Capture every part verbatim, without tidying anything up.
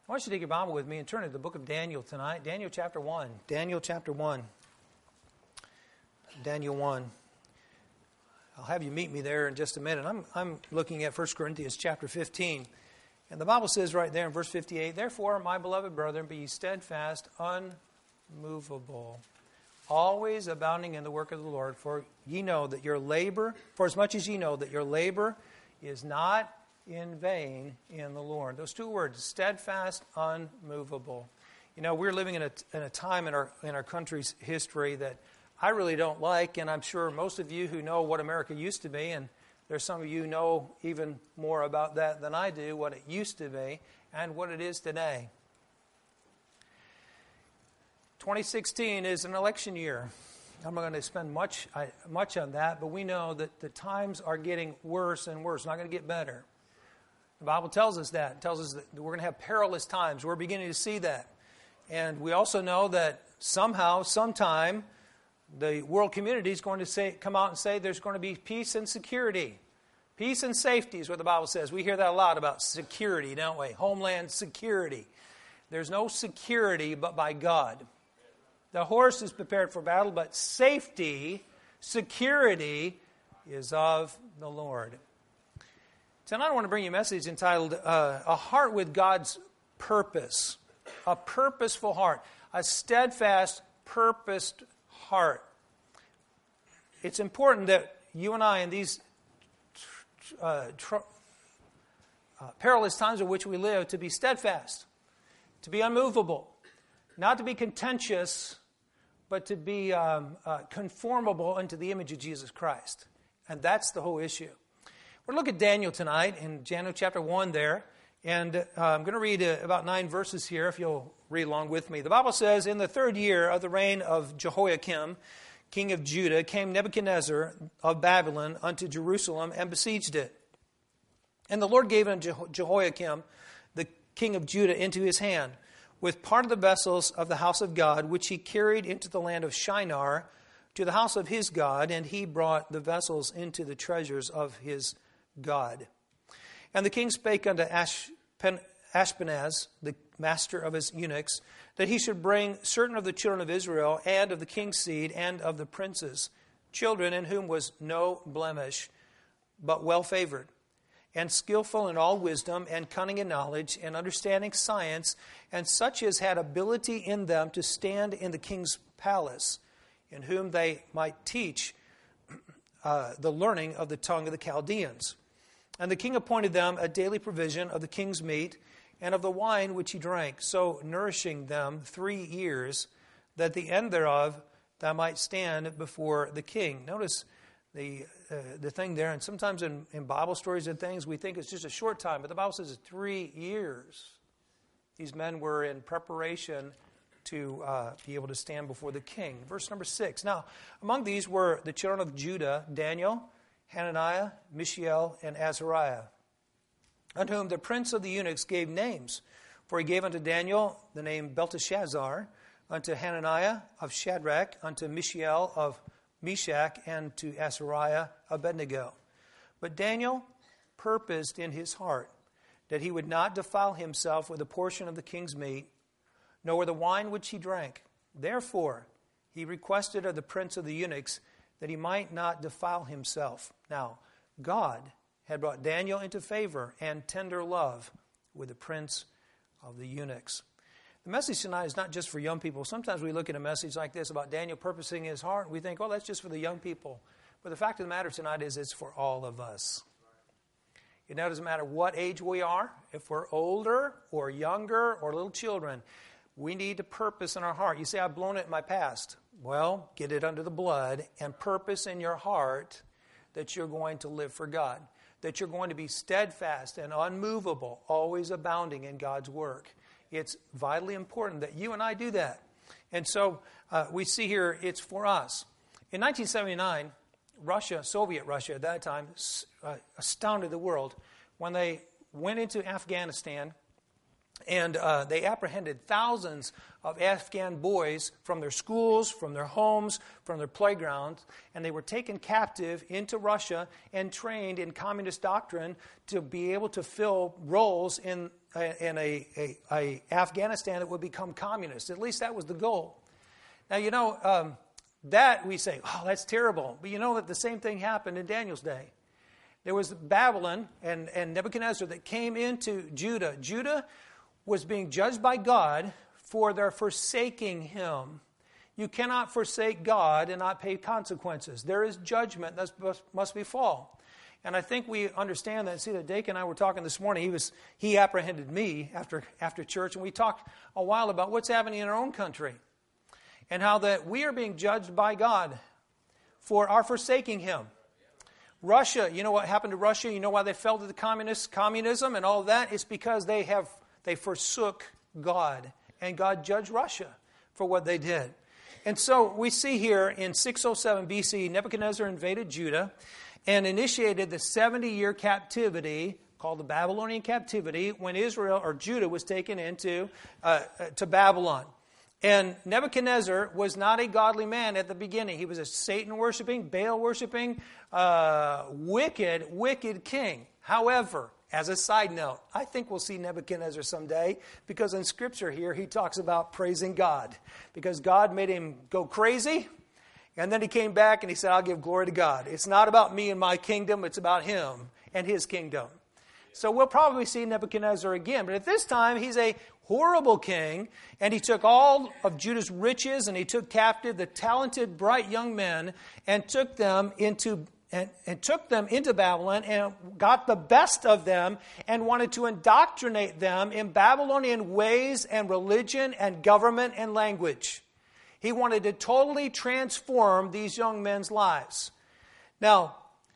I want you to take your Bible with me and turn to the book of Daniel tonight. Daniel chapter one. Daniel chapter one. Daniel one. I'll have you meet me there in just a minute. I'm I'm looking at First Corinthians chapter fifteen. And the Bible says right there in verse fifty-eight, "Therefore, my beloved brethren, be ye steadfast, unmovable, always abounding in the work of the Lord, for ye know that your labor, for as much as ye know that your labor is not in vain in the Lord." Those two words, steadfast, unmovable. You know, we're living in a, in a time in our in our country's history that I really don't like, and I'm sure most of you who know what America used to be, and there's some of you who know even more about that than I do, what it used to be and what it is today. twenty sixteen is an election year. I'm not going to spend much much on that, but we know that the times are getting worse and worse, not going to get better. The Bible tells us that. It tells us that we're going to have perilous times. We're beginning to see that. And we also know that somehow, sometime, the world community is going to say, come out and say there's going to be peace and security. Peace and safety is what the Bible says. We hear that a lot about security, don't we? Homeland security. There's no security but by God. The horse is prepared for battle, but safety, security is of the Lord. Tonight I want to bring you a message entitled uh, A Heart with God's Purpose. A purposeful heart. A steadfast, purposed heart. It's important that you and I in these uh, tr- uh, perilous times in which we live to be steadfast, to be unmovable, not to be contentious, but to be um, uh, conformable unto the image of Jesus Christ. And that's the whole issue. We're going to look at Daniel tonight in Daniel chapter one there. And uh, I'm going to read uh, about nine verses here if you'll read along with me. The Bible says, "In the third year of the reign of Jehoiakim, king of Judah, came Nebuchadnezzar of Babylon unto Jerusalem and besieged it. And the Lord gave unto Jehoiakim, the king of Judah, into his hand, with part of the vessels of the house of God, which he carried into the land of Shinar, to the house of his God, and he brought the vessels into the treasures of his God. And the king spake unto Ashpen- Ashpenaz, the master of his eunuchs, that he should bring certain of the children of Israel, and of the king's seed, and of the princes, children in whom was no blemish, but well favored, and skillful in all wisdom, and cunning in knowledge, and understanding science, and such as had ability in them to stand in the king's palace, in whom they might teach uh, the learning of the tongue of the Chaldeans. And the king appointed them a daily provision of the king's meat and of the wine which he drank, so nourishing them three years, that the end thereof thou might stand before the king." Notice the uh, the thing there, and sometimes in, in Bible stories and things, we think it's just a short time, but the Bible says it's three years. These men were in preparation to uh, be able to stand before the king. Verse number six. "Now, among these were the children of Judah, Daniel, Hananiah, Mishael, and Azariah, unto whom the prince of the eunuchs gave names. For he gave unto Daniel the name Belteshazzar, unto Hananiah of Shadrach, unto Mishael of Meshach, and to Azariah Abednego. But Daniel purposed in his heart that he would not defile himself with a portion of the king's meat, nor with the wine which he drank. Therefore he requested of the prince of the eunuchs that he might not defile himself. Now, God had brought Daniel into favor and tender love with the prince of the eunuchs." The message tonight is not just for young people. Sometimes we look at a message like this about Daniel purposing his heart, and we think, oh, that's just for the young people. But the fact of the matter tonight is it's for all of us. It doesn't matter what age we are, if we're older or younger or little children, we need to purpose in our heart. You say, I've blown it in my past. Well, get it under the blood and purpose in your heart that you're going to live for God, that you're going to be steadfast and unmovable, always abounding in God's work. It's vitally important that you and I do that. And so uh, we see here it's for us. In nineteen seventy-nine, Russia, Soviet Russia at that time, uh, astounded the world when they went into Afghanistan And uh, they apprehended thousands of Afghan boys from their schools, from their homes, from their playgrounds, and they were taken captive into Russia and trained in communist doctrine to be able to fill roles in, in a, a, a Afghanistan that would become communist. At least that was the goal. Now, you know, um, that we say, oh, that's terrible. But you know that the same thing happened in Daniel's day. There was Babylon and, and Nebuchadnezzar that came into Judah. Judah was being judged by God for their forsaking him. You cannot forsake God and not pay consequences. There is judgment that must, must befall. And I think we understand that. See, that Dake and I were talking this morning. He was he apprehended me after after church, and we talked a while about what's happening in our own country and how that we are being judged by God for our forsaking him. Russia, you know what happened to Russia? You know why they fell to the communist communism and all of that? It's because they have they forsook God, and God judged Russia for what they did. And so we see here in six oh seven B C, Nebuchadnezzar invaded Judah and initiated the seventy-year captivity called the Babylonian captivity when Israel or Judah was taken into uh, to Babylon. And Nebuchadnezzar was not a godly man at the beginning. He was a Satan-worshiping, Baal-worshiping, uh, wicked, wicked king. However, as a side note, I think we'll see Nebuchadnezzar someday because in Scripture here he talks about praising God. Because God made him go crazy, and then he came back and he said, I'll give glory to God. It's not about me and my kingdom, it's about him and his kingdom. So we'll probably see Nebuchadnezzar again. But at this time, he's a horrible king, and he took all of Judah's riches, and he took captive the talented, bright young men, and took them into and, and took them into Babylon, and got the best of them, and wanted to indoctrinate them in Babylonian ways and religion and government and language. He wanted to totally transform these young men's lives. Now,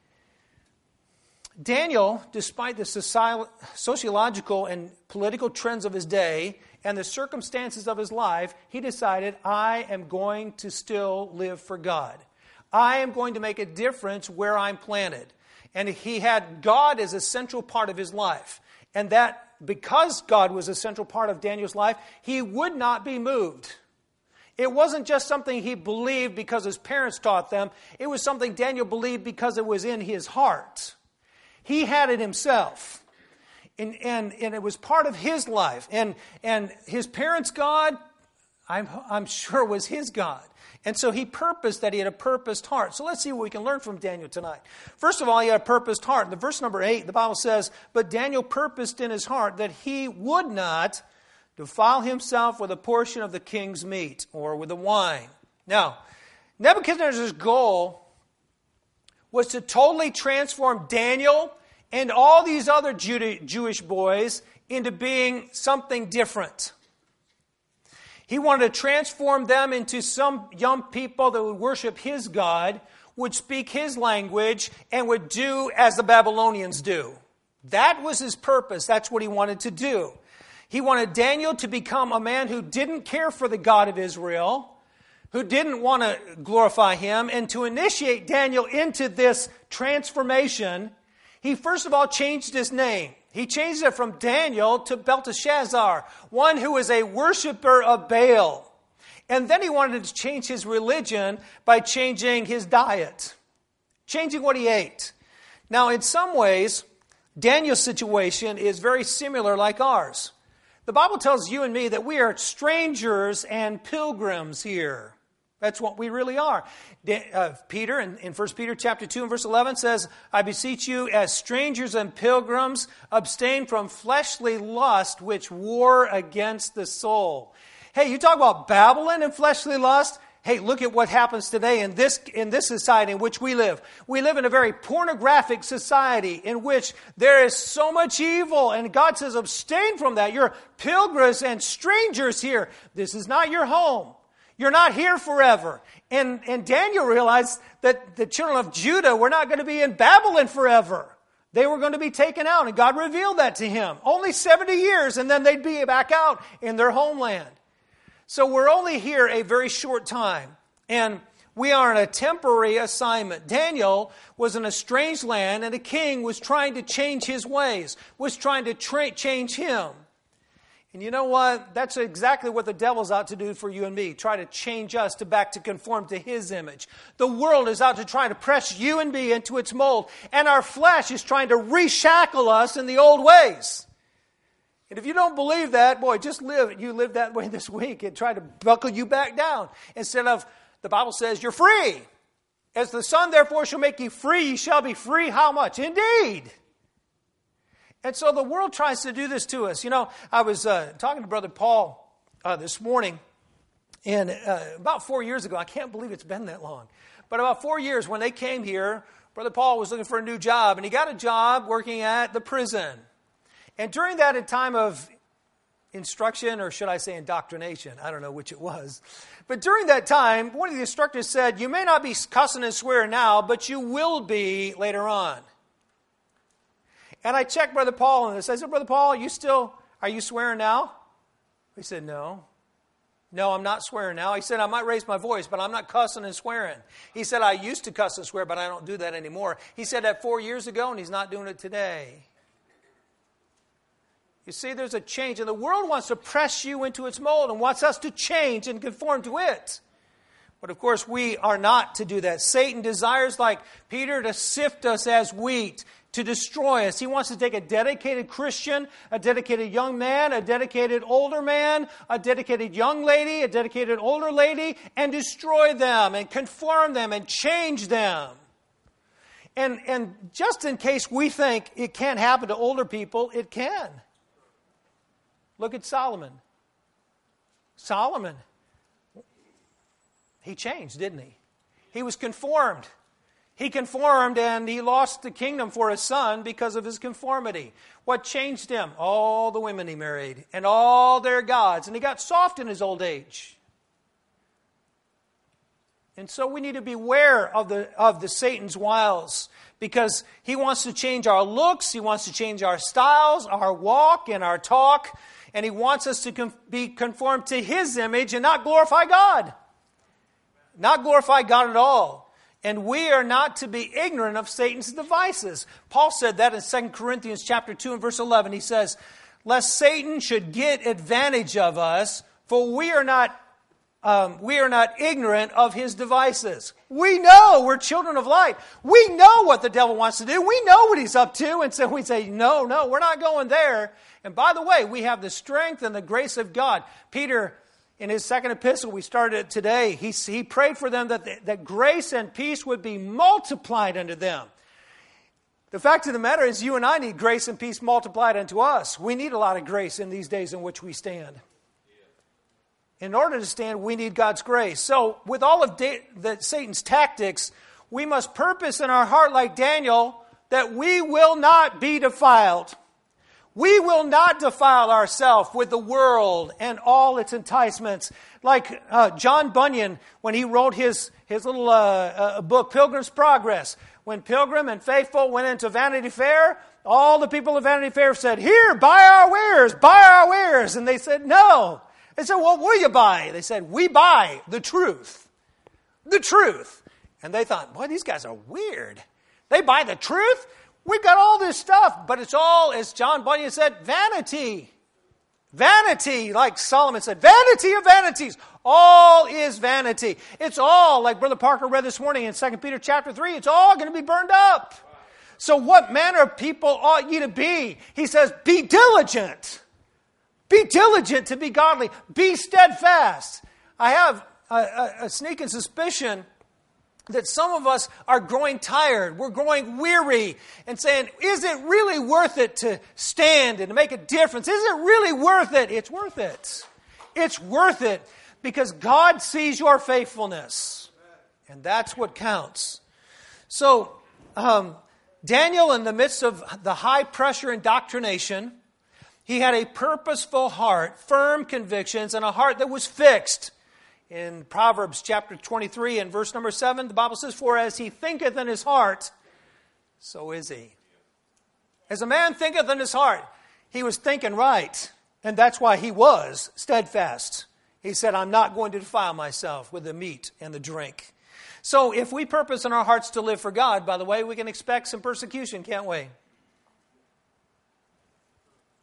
Daniel, despite the sociological and political trends of his day and the circumstances of his life, he decided, I am going to still live for God. I am going to make a difference where I'm planted. And he had God as a central part of his life. And that because God was a central part of Daniel's life, he would not be moved. It wasn't just something he believed because his parents taught them. It was something Daniel believed because it was in his heart. He had it himself, and, and, and it was part of his life. And, and his parents' God, I'm, I'm sure, was his God. And so he purposed that he had a purposed heart. So let's see what we can learn from Daniel tonight. First of all, he had a purposed heart. In the verse number eight, the Bible says, but Daniel purposed in his heart that he would not defile himself with a portion of the king's meat or with the wine. Now, Nebuchadnezzar's goal was to totally transform Daniel and all these other Judah, Jewish boys into being something different. He wanted to transform them into some young people that would worship his God, would speak his language, and would do as the Babylonians do. That was his purpose. That's what he wanted to do. He wanted Daniel to become a man who didn't care for the God of Israel, who didn't want to glorify him, and to initiate Daniel into this transformation, he first of all changed his name. He changed it from Daniel to Belteshazzar, one who is a worshiper of Baal. And then he wanted to change his religion by changing his diet, changing what he ate. Now, in some ways, Daniel's situation is very similar like ours. The Bible tells you and me that we are strangers and pilgrims here. That's what we really are. Uh, Peter, in, in First Peter chapter two and verse eleven says, I beseech you as strangers and pilgrims, abstain from fleshly lust which war against the soul. Hey, you talk about Babylon and fleshly lust? Hey, look at what happens today in this, in this society in which we live. We live in a very pornographic society in which there is so much evil, and God says, abstain from that. You're pilgrims and strangers here. This is not your home. You're not here forever. And, and Daniel realized that the children of Judah were not going to be in Babylon forever. They were going to be taken out, and God revealed that to him. Only seventy years, and then they'd be back out in their homeland. So we're only here a very short time, and we are on a temporary assignment. Daniel was in a strange land, and a king was trying to change his ways, was trying to tra- change him. And you know what? That's exactly what the devil's out to do for you and me. Try to change us to back to conform to his image. The world is out to try to press you and me into its mold. And our flesh is trying to reshackle us in the old ways. And if you don't believe that, boy, just live. You live that way this week and try to buckle you back down. Instead of, the Bible says, you're free. As the Son therefore shall make you free, you shall be free. How much? Indeed. And so the world tries to do this to us. You know, I was uh, talking to Brother Paul uh, this morning, and uh, about four years ago, I can't believe it's been that long, but about four years when they came here, Brother Paul was looking for a new job, and he got a job working at the prison. And during that time of instruction, or should I say indoctrination, I don't know which it was, but during that time, one of the instructors said, you may not be cussing and swearing now, but you will be later on. And I checked Brother Paul on this. I said, Brother Paul, are you still, are you swearing now? He said, no. No, I'm not swearing now. He said, I might raise my voice, but I'm not cussing and swearing. He said, I used to cuss and swear, but I don't do that anymore. He said that four years ago, and he's not doing it today. You see, there's a change, and the world wants to press you into its mold and wants us to change and conform to it. But of course, we are not to do that. Satan desires, like Peter, to sift us as wheat, to destroy us. He wants to take a dedicated Christian, a dedicated young man, a dedicated older man, a dedicated young lady, a dedicated older lady, and destroy them and conform them and change them. And, and just in case we think it can't happen to older people, it can. Look at Solomon. Solomon, he changed, didn't he? He was conformed. He conformed and he lost the kingdom for his son because of his conformity. What changed him? All the women he married and all their gods. And he got soft in his old age. And so we need to beware of the of the Satan's wiles, because he wants to change our looks, he wants to change our styles, our walk and our talk, and he wants us to com- be conformed to his image and not glorify God. Not glorify God at all. And we are not to be ignorant of Satan's devices. Paul said that in Second Corinthians chapter two and verse eleven. He says, lest Satan should get advantage of us, for we are not um, we are not ignorant of his devices. We know we're children of light. We know what the devil wants to do. We know what he's up to. And so we say, no, no, we're not going there. And by the way, we have the strength and the grace of God. Peter, in his second epistle, we started it today, he, he prayed for them that, the, that grace and peace would be multiplied unto them. The fact of the matter is, you and I need grace and peace multiplied unto us. We need a lot of grace in these days in which we stand. In order to stand, we need God's grace. So, with all of da- the, Satan's tactics, we must purpose in our heart, like Daniel, that we will not be defiled. We will not defile ourselves with the world and all its enticements. Like uh, John Bunyan, when he wrote his, his little uh, uh, book, Pilgrim's Progress. When Pilgrim and Faithful went into Vanity Fair, all the people of Vanity Fair said, here, buy our wares, buy our wares. And they said, no. They said, what will you buy? They said, we buy the truth. The truth. And they thought, boy, these guys are weird. They buy the truth? We've got all this stuff, but it's all, as John Bunyan said, vanity. Vanity, like Solomon said, vanity of vanities. All is vanity. It's all, like Brother Parker read this morning in Second Peter chapter three, it's all going to be burned up. So what manner of people ought ye to be? He says, be diligent. Be diligent to be godly. Be steadfast. I have a, a, a sneaking suspicion that some of us are growing tired. We're growing weary and saying, is it really worth it to stand and to make a difference? Is it really worth it? It's worth it. It's worth it because God sees your faithfulness. And that's what counts. So, um, Daniel, in the midst of the high pressure indoctrination, he had a purposeful heart, firm convictions, and a heart that was fixed. In Proverbs chapter twenty-three and verse number seven, the Bible says, for as he thinketh in his heart, so is he. As a man thinketh in his heart, he was thinking right. And that's why he was steadfast. He said, I'm not going to defile myself with the meat and the drink. So if we purpose in our hearts to live for God, by the way, we can expect some persecution, can't we?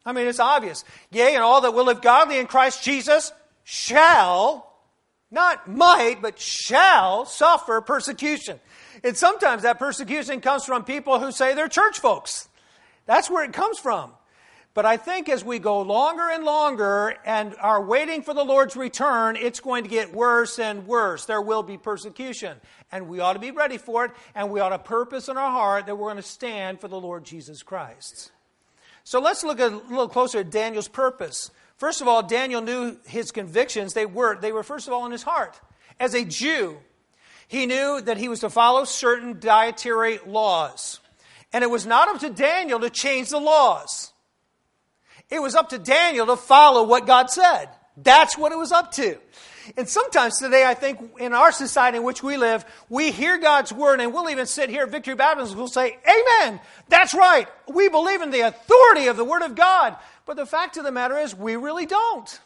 I mean, it's obvious. Yea, and all that will live godly in Christ Jesus shall, not might, but shall suffer persecution. And sometimes that persecution comes from people who say they're church folks. That's where it comes from. But I think as we go longer and longer and are waiting for the Lord's return, it's going to get worse and worse. There will be persecution. And we ought to be ready for it. And we ought to purpose in our heart that we're going to stand for the Lord Jesus Christ. So let's look a little closer at Daniel's purpose. First of all, Daniel knew his convictions. They were, they were first of all in his heart. As a Jew, he knew that he was to follow certain dietary laws. And it was not up to Daniel to change the laws. It was up to Daniel to follow what God said. That's what it was up to. And sometimes today, I think, in our society in which we live, we hear God's word, and we'll even sit here at Victory Baptist, we'll say, amen, that's right. We believe in the authority of the word of God. But the fact of the matter is, we really don't.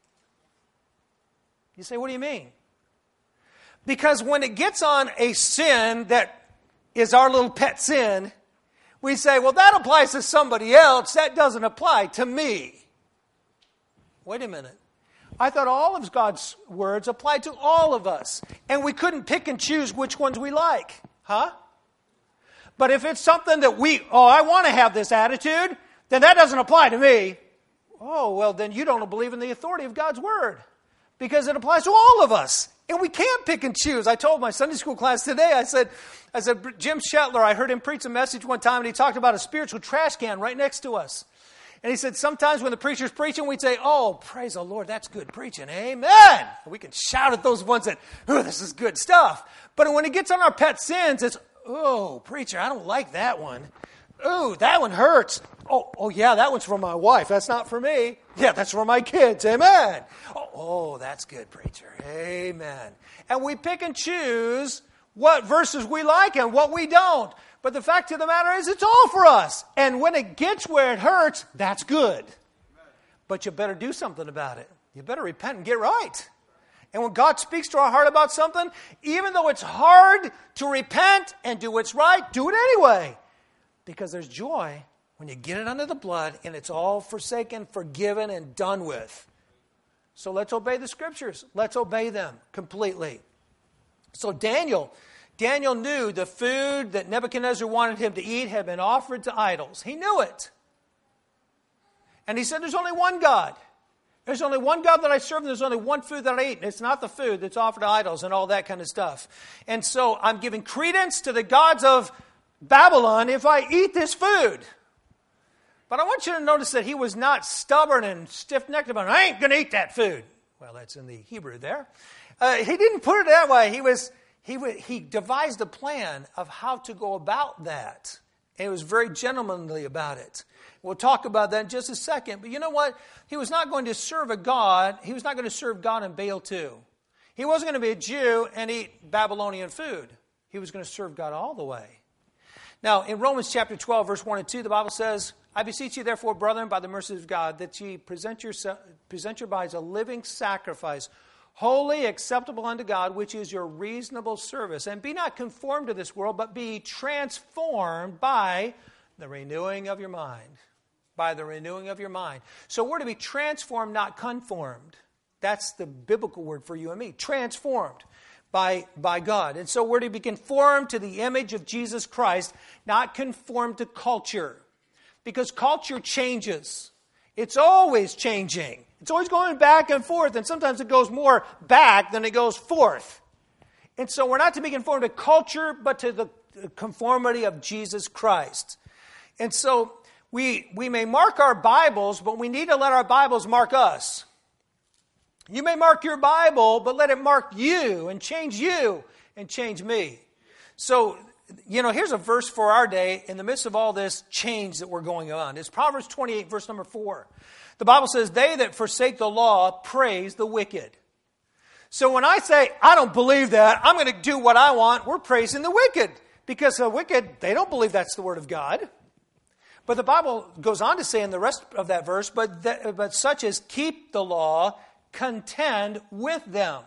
You say, what do you mean? Because when it gets on a sin that is our little pet sin, we say, well, that applies to somebody else. That doesn't apply to me. Wait a minute. I thought all of God's words applied to all of us. And we couldn't pick and choose which ones we like. Huh? But if it's something that we, oh, I want to have this attitude, then that doesn't apply to me. Oh, well, then you don't believe in the authority of God's word. Because it applies to all of us. And we can't pick and choose. I told my Sunday school class today, I said, I said, Jim Shetler, I heard him preach a message one time, and he talked about a spiritual trash can right next to us. And he said, sometimes when the preacher's preaching, we'd say, oh, praise the Lord, that's good preaching. Amen. And we can shout at those ones that, oh, this is good stuff. But when it gets on our pet sins, it's, oh, preacher, I don't like that one. Oh, that one hurts. Oh, oh, yeah, that one's for my wife. That's not for me. Yeah, that's for my kids. Amen. Oh, oh, that's good, preacher. Amen. And we pick and choose what verses we like and what we don't. But the fact of the matter is, it's all for us. And when it gets where it hurts, that's good. But you better do something about it. You better repent and get right. And when God speaks to our heart about something, even though it's hard to repent and do what's right, do it anyway. Because there's joy when you get it under the blood and it's all forsaken, forgiven, and done with. So let's obey the scriptures. Let's obey them completely. So Daniel, Daniel knew the food that Nebuchadnezzar wanted him to eat had been offered to idols. He knew it. And he said, there's only one God. There's only one God that I serve, and there's only one food that I eat. And it's not the food that's offered to idols and all that kind of stuff. And so I'm giving credence to the gods of Babylon if I eat this food. But I want you to notice that he was not stubborn and stiff-necked about it. I ain't going to eat that food. Well, that's in the Hebrew there. Uh, he didn't put it that way. He was he he devised a plan of how to go about that. And he was very gentlemanly about it. We'll talk about that in just a second. But you know what? He was not going to serve a God. He was not going to serve God and Baal too. He wasn't going to be a Jew and eat Babylonian food. He was going to serve God all the way. Now, in Romans chapter twelve, verse one and two, the Bible says, I beseech you, therefore, brethren, by the mercies of God, that ye present, yourself, present your bodies a living sacrifice, holy, acceptable unto God, which is your reasonable service. And be not conformed to this world, but be transformed by the renewing of your mind. By the renewing of your mind. So we're to be transformed, not conformed. That's the biblical word for you and me. Transformed by, by God. And so we're to be conformed to the image of Jesus Christ, not conformed to culture. Because culture changes. It's always changing. It's always going back and forth. And sometimes it goes more back than it goes forth. And so we're not to be conformed to culture, but to the conformity of Jesus Christ. And so we, we may mark our Bibles, but we need to let our Bibles mark us. You may mark your Bible, but let it mark you and change you and change me. So, you know, here's a verse for our day in the midst of all this change that we're going on. It's Proverbs twenty-eight, verse number four. The Bible says, they that forsake the law praise the wicked. So when I say, I don't believe that, I'm going to do what I want, we're praising the wicked. Because the wicked, they don't believe that's the word of God. But the Bible goes on to say in the rest of that verse, but, that, but such as keep the law, contend with them.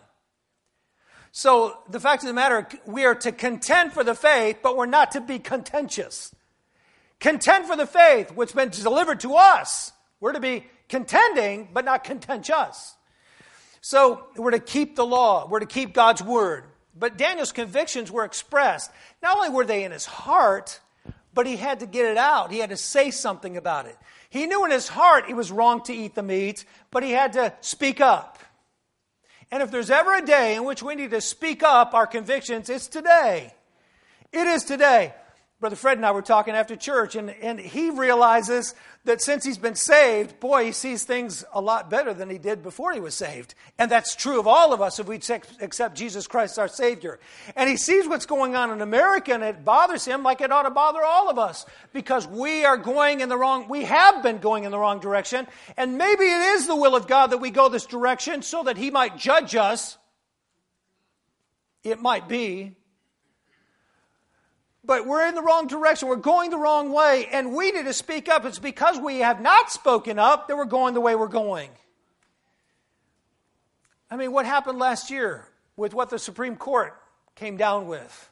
So the fact of the matter, we are to contend for the faith, but we're not to be contentious. Contend for the faith, which has been delivered to us. We're to be contending, but not contentious. So we're to keep the law. We're to keep God's word. But Daniel's convictions were expressed. Not only were they in his heart, but he had to get it out. He had to say something about it. He knew in his heart he was wrong to eat the meat, but he had to speak up. And if there's ever a day in which we need to speak up our convictions, it's today. It is today. Brother Fred and I were talking after church, and, and he realizes that since he's been saved, boy, he sees things a lot better than he did before he was saved. And that's true of all of us if we accept Jesus Christ our Savior. And he sees what's going on in America, and it bothers him like it ought to bother all of us, because we are going in the wrong, we have been going in the wrong direction, and maybe it is the will of God that we go this direction so that he might judge us. It might be. But we're in the wrong direction. We're going the wrong way. And we need to speak up. It's because we have not spoken up that we're going the way we're going. I mean, what happened last year with what the Supreme Court came down with?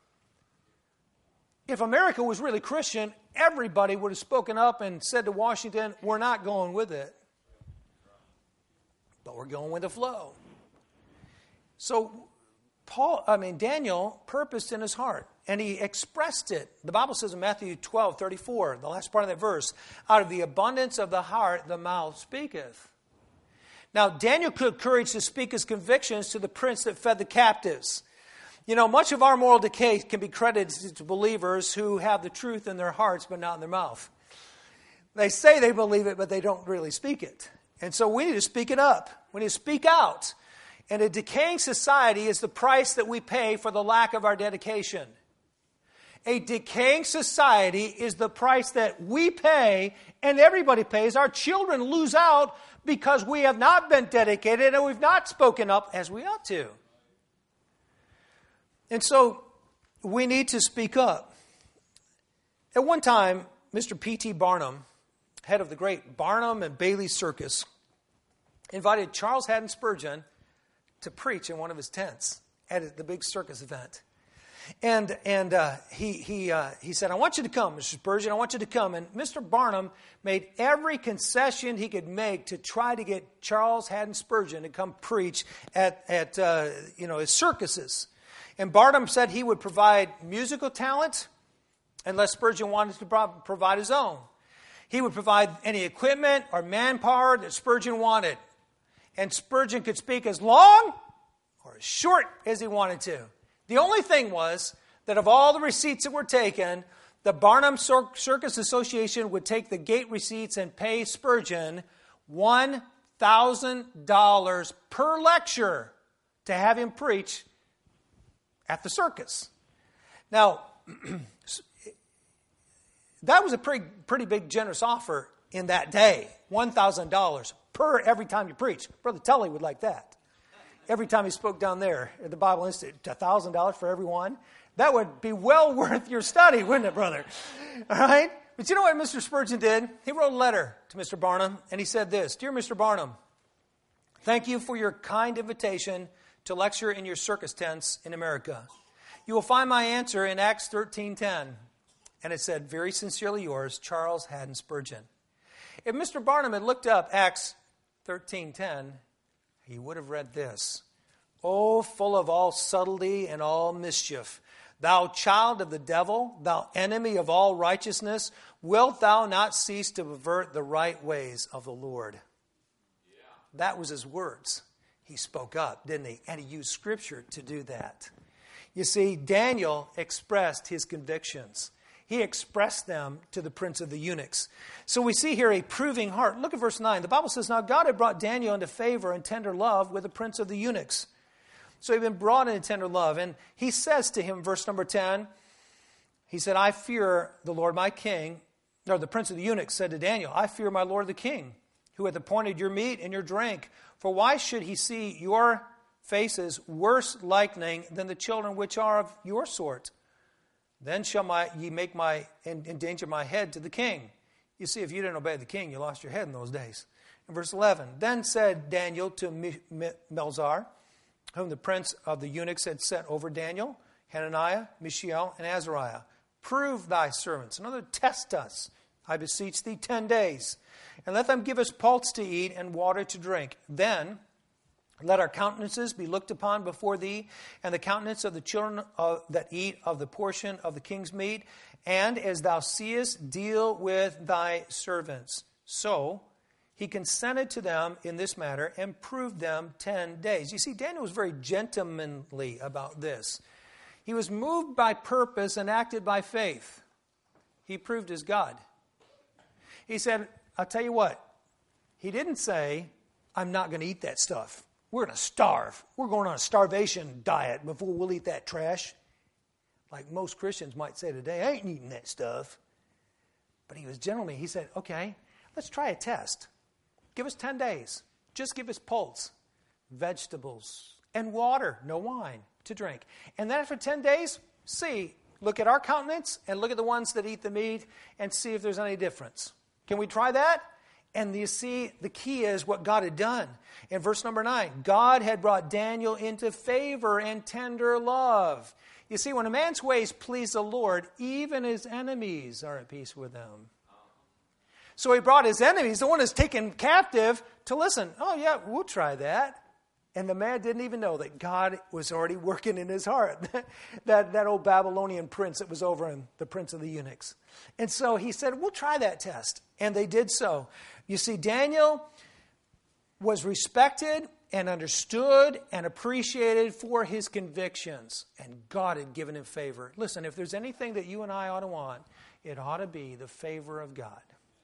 If America was really Christian, everybody would have spoken up and said to Washington, we're not going with it. But we're going with the flow. So Paul, I mean, Daniel purposed in his heart, and he expressed it. The Bible says in Matthew twelve thirty-four, the last part of that verse, out of the abundance of the heart, the mouth speaketh. Now, Daniel took courage to speak his convictions to the prince that fed the captives. You know, much of our moral decay can be credited to believers who have the truth in their hearts, but not in their mouth. They say they believe it, but they don't really speak it. And so we need to speak it up. We need to speak out. And a decaying society is the price that we pay for the lack of our dedication. A decaying society is the price that we pay, and everybody pays. Our children lose out because we have not been dedicated and we've not spoken up as we ought to. And so we need to speak up. At one time, Mister P T Barnum, head of the great Barnum and Bailey Circus, invited Charles Haddon Spurgeon to preach in one of his tents at the big circus event. And and uh, he he uh, he said, I want you to come, Mister Spurgeon, I want you to come. And Mister Barnum made every concession he could make to try to get Charles Haddon Spurgeon to come preach at, at uh, you know, his circuses. And Barnum said he would provide musical talent unless Spurgeon wanted to pro- provide his own. He would provide any equipment or manpower that Spurgeon wanted. And Spurgeon could speak as long or as short as he wanted to. The only thing was that of all the receipts that were taken, the Barnum Circus Association would take the gate receipts and pay Spurgeon one thousand dollars per lecture to have him preach at the circus. Now, that was a pretty, pretty big generous offer in that day, one thousand dollars per every time you preach. Brother Tully would like that. Every time he spoke down there at the Bible Institute, one thousand dollars for every one. That would be well worth your study, wouldn't it, brother? All right? But you know what Mister Spurgeon did? He wrote a letter to Mister Barnum, and he said this, Dear Mister Barnum, thank you for your kind invitation to lecture in your circus tents in America. You will find my answer in Acts thirteen ten. And it said, very sincerely yours, Charles Haddon Spurgeon. If Mister Barnum had looked up Acts thirteen ten, he would have read this. Oh, full of all subtlety and all mischief, thou child of the devil, thou enemy of all righteousness, wilt thou not cease to pervert the right ways of the Lord? Yeah. That was his words. He spoke up, didn't he? And he used Scripture to do that. You see, Daniel expressed his convictions. He expressed them to the prince of the eunuchs. So we see here a proving heart. Look at verse nine. The Bible says, now God had brought Daniel into favor and tender love with the prince of the eunuchs. So he'd been brought into tender love. And he says to him, verse number ten, he said, I fear the Lord my king. Or the prince of the eunuchs said to Daniel, I fear my Lord the king, who hath appointed your meat and your drink. For why should he see your faces worse likening than the children which are of your sort? Then shall my, ye make my endanger my head to the king. You see, if you didn't obey the king, you lost your head in those days. In verse eleven, then said Daniel to Melzar, whom the prince of the eunuchs had set over Daniel, Hananiah, Mishael, and Azariah, prove thy servants. In other words, test us. I beseech thee, ten days. And let them give us pulse to eat and water to drink. Then let our countenances be looked upon before thee, and the countenance of the children of, that eat of the portion of the king's meat. And as thou seest, deal with thy servants. So he consented to them in this matter and proved them ten days. You see, Daniel was very gentlemanly about this. He was moved by purpose and acted by faith. He proved his God. He said, I'll tell you what. He didn't say, I'm not going to eat that stuff. We're going to starve. We're going on a starvation diet before we'll eat that trash. Like most Christians might say today, I ain't eating that stuff. But he was gentleman. He said, okay, let's try a test. Give us ten days. Just give us pulse, vegetables, and water, no wine, to drink. And then after ten days, see, look at our countenance and look at the ones that eat the meat and see if there's any difference. Can we try that? And you see, the key is what God had done. In verse number nine, God had brought Daniel into favor and tender love. You see, when a man's ways please the Lord, even his enemies are at peace with him. So he brought his enemies, the one who's taken captive, to listen. Oh, yeah, we'll try that. And the man didn't even know that God was already working in his heart. that, that old Babylonian prince that was over him, the prince of the eunuchs. And so he said, we'll try that test. And they did so. You see, Daniel was respected and understood and appreciated for his convictions. And God had given him favor. Listen, if there's anything that you and I ought to want, it ought to be the favor of God.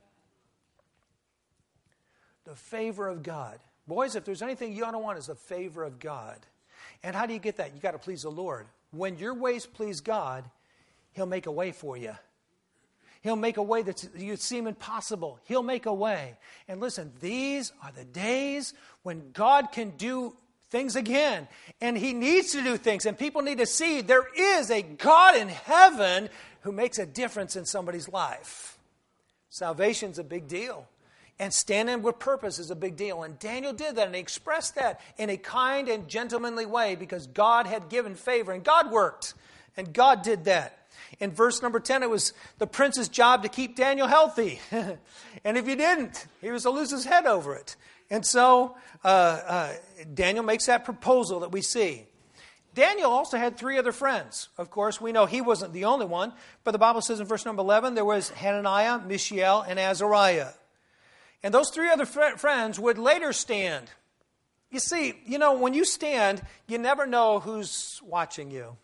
The favor of God. Boys, if there's anything you ought to want, is the favor of God. And how do you get that? You got to please the Lord. When your ways please God, He'll make a way for you. He'll make a way that you seem impossible. He'll make a way. And listen, these are the days when God can do things again. And He needs to do things. And people need to see there is a God in heaven who makes a difference in somebody's life. Salvation's a big deal. And standing with purpose is a big deal. And Daniel did that, and he expressed that in a kind and gentlemanly way because God had given favor, and God worked, and God did that. In verse number ten, it was the prince's job to keep Daniel healthy. And if he didn't, he was to lose his head over it. And so uh, uh, Daniel makes that proposal that we see. Daniel also had three other friends. Of course, we know he wasn't the only one, but the Bible says in verse number eleven, there was Hananiah, Mishael, and Azariah. And those three other fr- friends would later stand. You see, you know, when you stand, you never know who's watching you.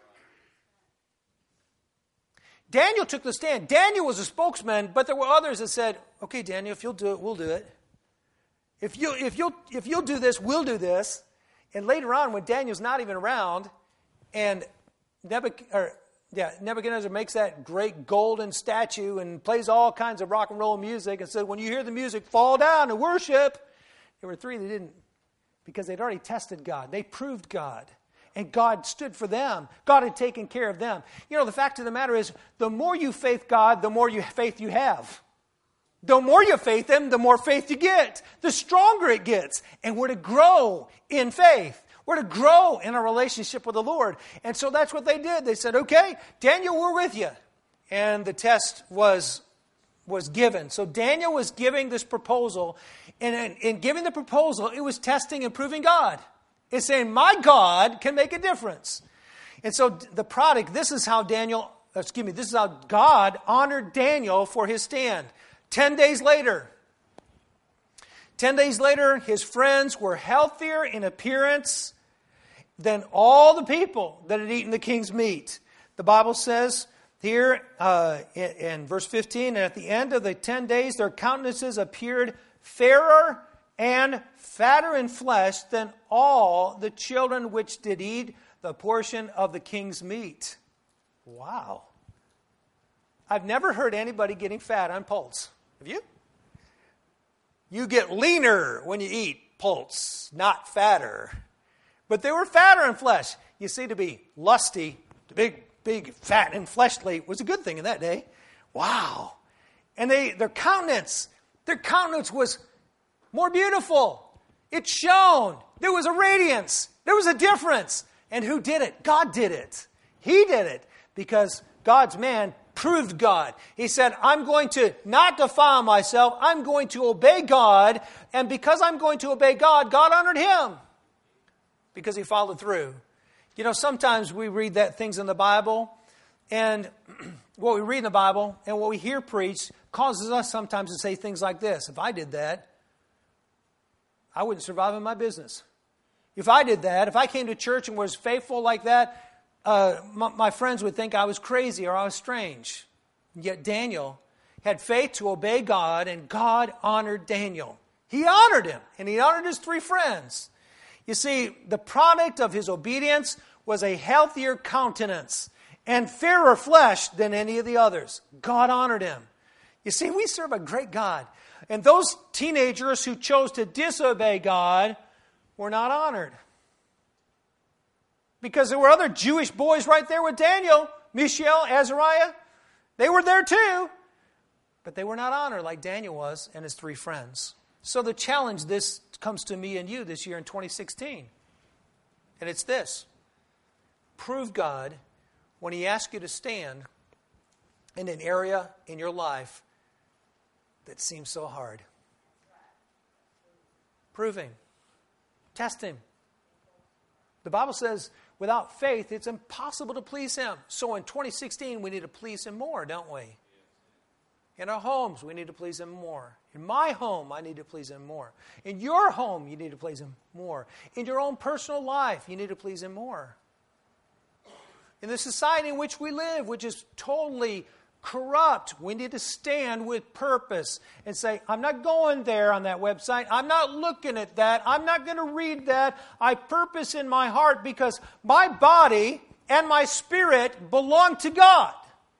Daniel took the stand. Daniel was a spokesman, but there were others that said, okay, Daniel, if you'll do it, we'll do it. If, you, if, you'll, if you'll do this, we'll do this. And later on, when Daniel's not even around, and Nebuchadnezzar, Yeah, Nebuchadnezzar makes that great golden statue and plays all kinds of rock and roll music and said, when you hear the music, fall down and worship. There were three that didn't because they'd already tested God. They proved God. And God stood for them. God had taken care of them. You know, the fact of the matter is, the more you faith God, the more you, faith you have. The more you faith Him, the more faith you get. The stronger it gets. And we're to grow in faith. We're to grow in a relationship with the Lord. And so that's what they did. They said, okay, Daniel, we're with you. And the test was, was given. So Daniel was giving this proposal. And in, in giving the proposal, it was testing and proving God. It's saying, my God can make a difference. And so the product, this is how Daniel, excuse me, this is how God honored Daniel for his stand. Ten days later, Ten days later, his friends were healthier in appearance than all the people that had eaten the king's meat. The Bible says here uh, in, in verse fifteen, and at the end of the ten days, their countenances appeared fairer and fatter in flesh than all the children which did eat the portion of the king's meat. Wow. I've never heard anybody getting fat on pulse. Have you? You get leaner when you eat pulse, not fatter. But they were fatter in flesh. You see, to be lusty, to be big, big, fat and fleshly was a good thing in that day. Wow. And they, their countenance, their countenance was more beautiful. It shone. There was a radiance. There was a difference. And who did it? God did it. He did it because God's man proved God. He said, I'm going to not defile myself. I'm going to obey God. And because I'm going to obey God, God honored him because he followed through. You know, sometimes we read that things in the Bible, and what we read in the Bible and what we hear preached causes us sometimes to say things like this. If I did that, I wouldn't survive in my business. If I did that, if I came to church and was faithful like that, uh, my, my friends would think I was crazy or I was strange. Yet Daniel had faith to obey God, and God honored Daniel. He honored him, and he honored his three friends. You see, the product of his obedience was a healthier countenance and fairer flesh than any of the others. God honored him. You see, we serve a great God. And those teenagers who chose to disobey God were not honored. Because there were other Jewish boys right there with Daniel, Mishael, Azariah. They were there too. But they were not honored like Daniel was and his three friends. So the challenge this comes to me and you this year in twenty sixteen. And it's this. Prove God when he asks you to stand in an area in your life that seems so hard. Prove him. Test him. The Bible says without faith it's impossible to please him. So in twenty sixteen we need to please him more, don't we? In our homes, we need to please him more. In my home, I need to please him more. In your home, you need to please him more. In your own personal life, you need to please him more. In the society in which we live, which is totally corrupt, we need to stand with purpose and say, I'm not going there on that website. I'm not looking at that. I'm not going to read that. I purpose in my heart because my body and my spirit belong to God.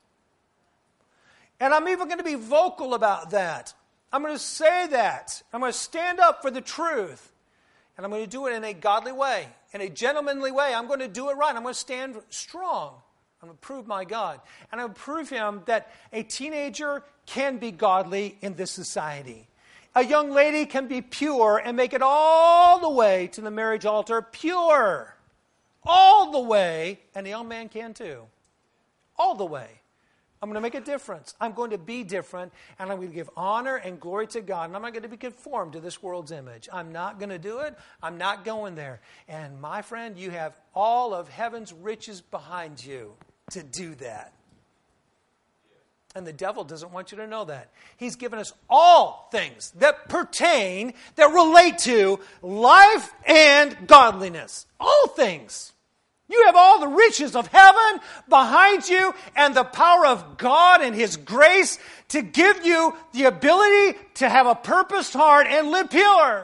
And I'm even going to be vocal about that. I'm going to say that. I'm going to stand up for the truth. And I'm going to do it in a godly way, in a gentlemanly way. I'm going to do it right. I'm going to stand strong. I'm going to prove my God. And I'm going to prove him that a teenager can be godly in this society. A young lady can be pure and make it all the way to the marriage altar pure. All the way. And a young man can too. All the way. I'm going to make a difference. I'm going to be different, and I'm going to give honor and glory to God, and I'm not going to be conformed to this world's image. I'm not going to do it. I'm not going there. And my friend, you have all of heaven's riches behind you to do that. And the devil doesn't want you to know that. He's given us all things that pertain, that relate to life and godliness. All things. You have all the riches of heaven behind you and the power of God and his grace to give you the ability to have a purposed heart and live pure.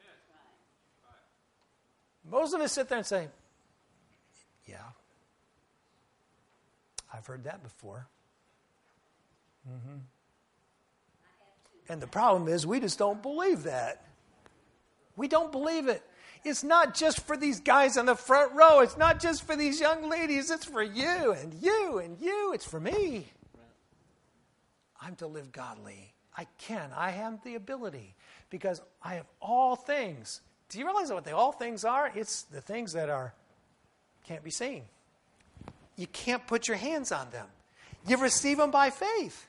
Most of us sit there and say, yeah, I've heard that before. Mm-hmm. And the problem is we just don't believe that. We don't believe it. It's not just for these guys on the front row. It's not just for these young ladies. It's for you and you and you. It's for me. I'm to live godly. I can. I have the ability because I have all things. Do you realize what the all things are? It's the things that are can't be seen. You can't put your hands on them. You receive them by faith.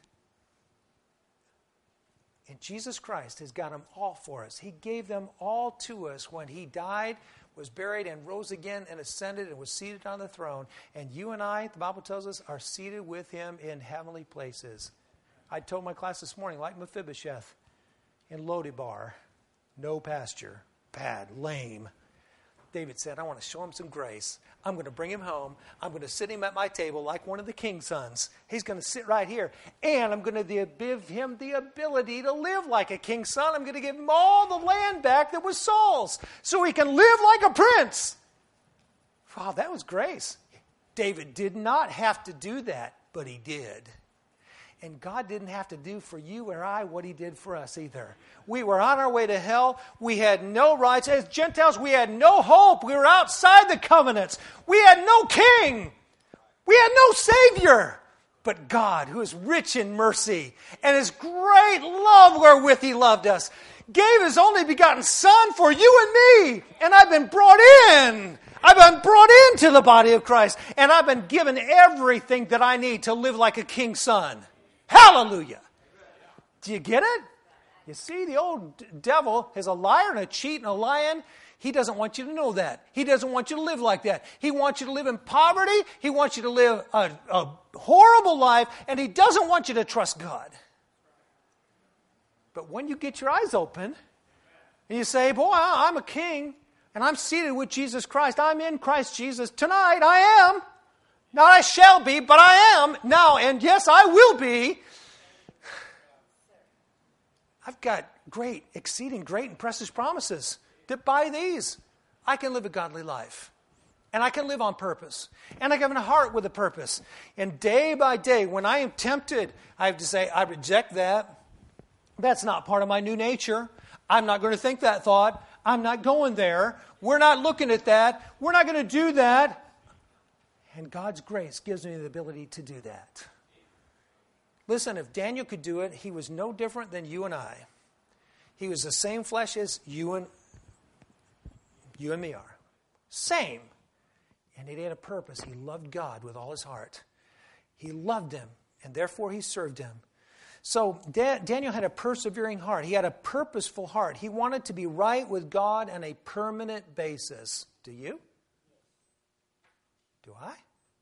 And Jesus Christ has got them all for us. He gave them all to us when he died, was buried, and rose again and ascended and was seated on the throne. And you and I, the Bible tells us, are seated with him in heavenly places. I told my class this morning, like Mephibosheth in Lodebar, no pasture, bad, lame. David said, I want to show him some grace. I'm going to bring him home. I'm going to sit him at my table like one of the king's sons. He's going to sit right here. And I'm going to give him the ability to live like a king's son. I'm going to give him all the land back that was Saul's so he can live like a prince. Wow, that was grace. David did not have to do that, but he did. And God didn't have to do for you or I what he did for us either. We were on our way to hell. We had no rights. As Gentiles, we had no hope. We were outside the covenants. We had no king. We had no Savior. But God, who is rich in mercy and his great love wherewith he loved us, gave his only begotten Son for you and me. And I've been brought in. I've been brought into the body of Christ, and I've been given everything that I need to live like a king's son. Hallelujah. Do you get it? You see, the old devil is a liar and a cheat and a lion. He doesn't want you to know that. He doesn't want you to live like that. He wants you to live in poverty. He wants you to live a, a horrible life, and he doesn't want you to trust God. But when you get your eyes open, and you say, boy, I'm a king, and I'm seated with Jesus Christ. I'm in Christ Jesus. Tonight, I am. Not I shall be, but I am now, and yes, I will be. I've got great, exceeding great and precious promises that by these, I can live a godly life. And I can live on purpose. And I have a heart with a purpose. And day by day, when I am tempted, I have to say, I reject that. That's not part of my new nature. I'm not going to think that thought. I'm not going there. We're not looking at that. We're not going to do that. And God's grace gives me the ability to do that. Listen, if Daniel could do it, he was no different than you and I. He was the same flesh as you and you and me are. Same. And he had a purpose. He loved God with all his heart. He loved him, and therefore he served him. So da- Daniel had a persevering heart. He had a purposeful heart. He wanted to be right with God on a permanent basis. Do you? Do I?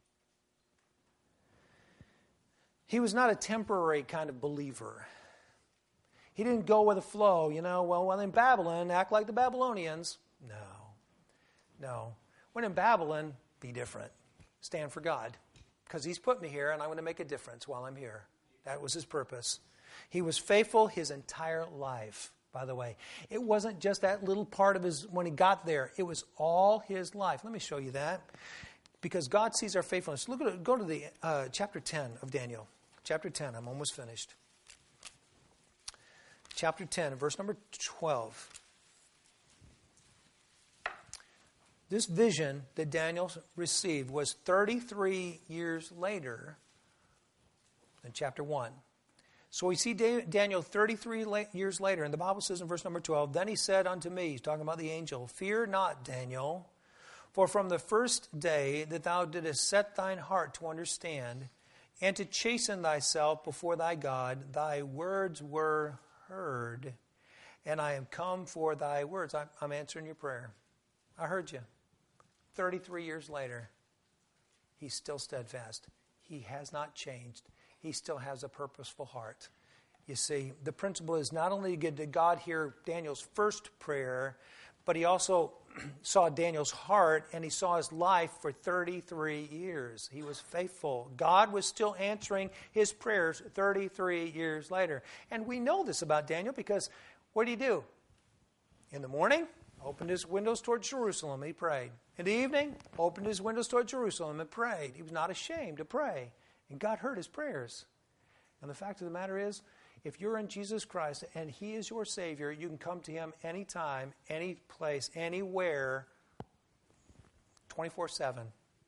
He was not a temporary kind of believer. He didn't go with the flow, you know, well, well, in Babylon, act like the Babylonians. No. No. When in Babylon, be different. Stand for God. Because he's put me here, and I want to make a difference while I'm here. That was his purpose. He was faithful his entire life, by the way. It wasn't just that little part of his, when he got there. It was all his life. Let me show you that. Because God sees our faithfulness. Look at it, go to the uh, chapter ten of Daniel. Chapter ten, I'm almost finished. Chapter ten, verse number twelve. This vision that Daniel received was thirty-three years later than chapter one. So we see Daniel thirty-three years later, and the Bible says in verse number twelve, then he said unto me, he's talking about the angel, fear not, Daniel, for from the first day that thou didst set thine heart to understand, and to chasten thyself before thy God, thy words were heard, and I am come for thy words. I'm, I'm answering your prayer. I heard you. thirty-three years later, he's still steadfast. He has not changed. He still has a purposeful heart. You see, the principle is not only did God hear Daniel's first prayer, but he also saw Daniel's heart, and he saw his life for thirty-three years. He was faithful. God was still answering his prayers thirty-three years later. And we know this about Daniel because what did he do? In the morning, opened his windows toward Jerusalem, he prayed. In the evening, opened his windows toward Jerusalem and prayed. He was not ashamed to pray. And God heard his prayers. And the fact of the matter is, if you're in Jesus Christ and he is your Savior, you can come to him anytime, any place, anywhere, twenty-four seven.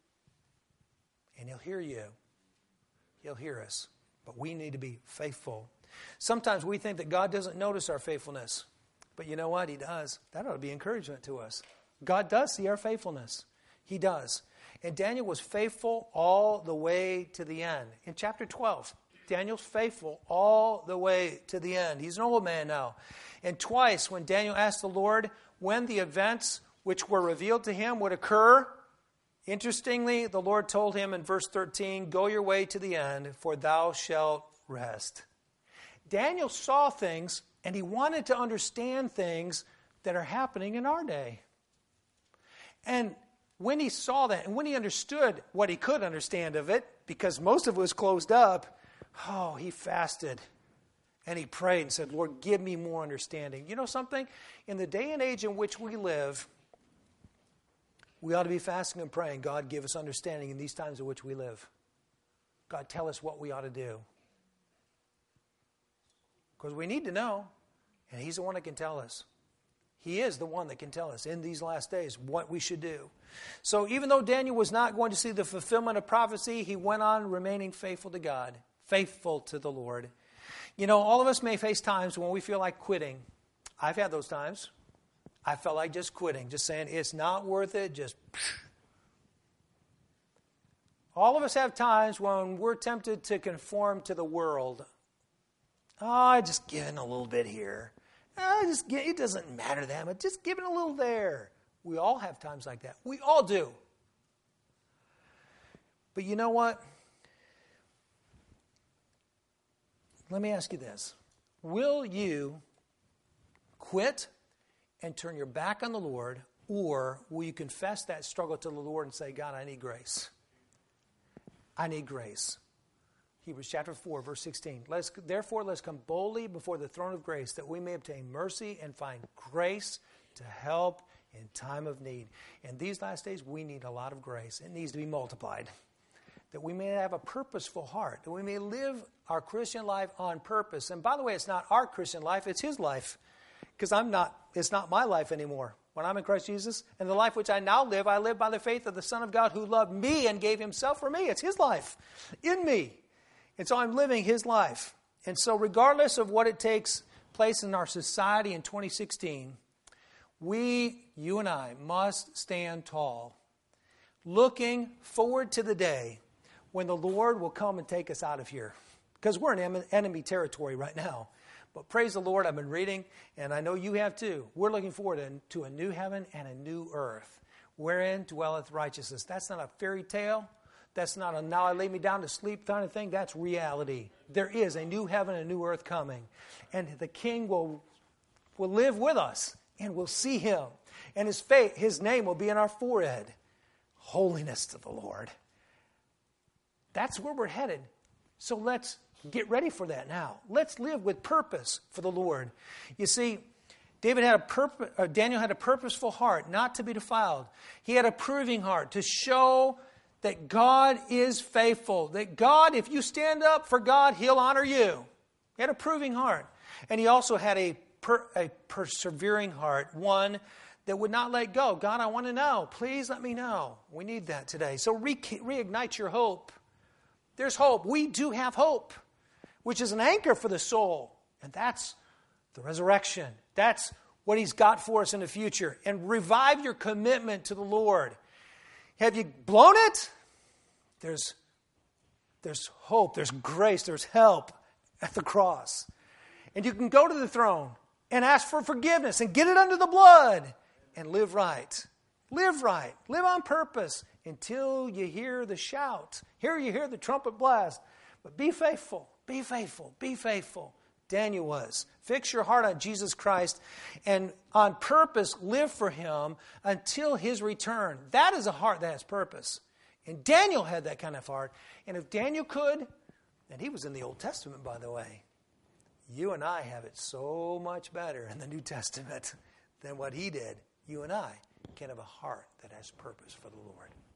And he'll hear you. He'll hear us. But we need to be faithful. Sometimes we think that God doesn't notice our faithfulness. But you know what? He does. That ought to be encouragement to us. God does see our faithfulness. He does. And Daniel was faithful all the way to the end. In chapter twelve, Daniel's faithful all the way to the end. He's an old man now. And twice when Daniel asked the Lord when the events which were revealed to him would occur, interestingly, the Lord told him in verse thirteen, go your way to the end, for thou shalt rest. Daniel saw things, and he wanted to understand things that are happening in our day. And when he saw that, and when he understood what he could understand of it, because most of it was closed up, oh, he fasted. And he prayed and said, Lord, give me more understanding. You know something? In the day and age in which we live, we ought to be fasting and praying. God, give us understanding in these times in which we live. God, tell us what we ought to do. Because we need to know. And he's the one that can tell us. He is the one that can tell us in these last days what we should do. So even though Daniel was not going to see the fulfillment of prophecy, he went on remaining faithful to God, faithful to the Lord. You know, all of us may face times when we feel like quitting. I've had those times. I felt like just quitting, just saying it's not worth it, just All of us have times when we're tempted to conform to the world. Oh, just giving a little bit here. Oh, just give, it doesn't matter that much. Just giving a little there. We all have times like that. We all do. But you know what? Let me ask you this. Will you quit and turn your back on the Lord, or will you confess that struggle to the Lord and say, God, I need grace. I need grace. Hebrews chapter four, verse sixteen. Let's, therefore, let's come boldly before the throne of grace that we may obtain mercy and find grace to help in time of need. In these last days, we need a lot of grace. It needs to be multiplied. That we may have a purposeful heart. That we may live our Christian life on purpose. And by the way, it's not our Christian life, it's His life. Because I'm not, it's not my life anymore. When I'm in Christ Jesus, and the life which I now live, I live by the faith of the Son of God who loved me and gave Himself for me. It's His life in me. And so I'm living His life. And so regardless of what it takes place in our society in twenty sixteen, we, you and I, must stand tall, looking forward to the day when the Lord will come and take us out of here. Because we're in enemy territory right now. But praise the Lord, I've been reading, and I know you have too. We're looking forward to a new heaven and a new earth, wherein dwelleth righteousness. That's not a fairy tale. That's not a now I lay me down to sleep kind of thing. That's reality. There is a new heaven and a new earth coming. And the King will, will live with us, and we'll see Him. And His faith, His name will be in our forehead. Holiness to the Lord. That's where we're headed. So let's get ready for that now. Let's live with purpose for the Lord. You see, David had a purpose, uh, Daniel had a purposeful heart, not to be defiled. He had a proving heart to show that God is faithful. That God, if you stand up for God, He'll honor you. He had a proving heart. And he also had a, per, a persevering heart, one that would not let go. God, I want to know. Please let me know. We need that today. So re- reignite your hope. There's hope. We do have hope, which is an anchor for the soul. And that's the resurrection. That's what He's got for us in the future. And revive your commitment to the Lord. Have you blown it? There's, there's hope. There's grace. There's help at the cross. And you can go to the throne and ask for forgiveness and get it under the blood and live right. Live right. Live on purpose until you hear the shout. Here you hear the trumpet blast. But be faithful. Be faithful. Be faithful. Daniel was. Fix your heart on Jesus Christ and on purpose live for Him until His return. That is a heart that has purpose. And Daniel had that kind of heart. And if Daniel could, and he was in the Old Testament, by the way, you and I have it so much better in the New Testament than what he did. You and I can have a heart that has purpose for the Lord.